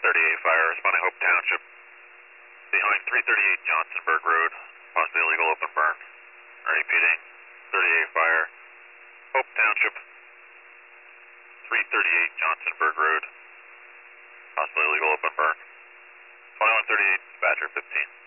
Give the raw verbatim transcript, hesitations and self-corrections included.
thirty-eight fire, responding Hope Township. Behind three thirty-eight Johnsonburg Road, possibly illegal open burn. Repeating, thirty-eight fire, Hope Township, three thirty-eight Johnsonburg Road, possibly illegal open burn. twenty-one thirty-eight, dispatcher fifteen.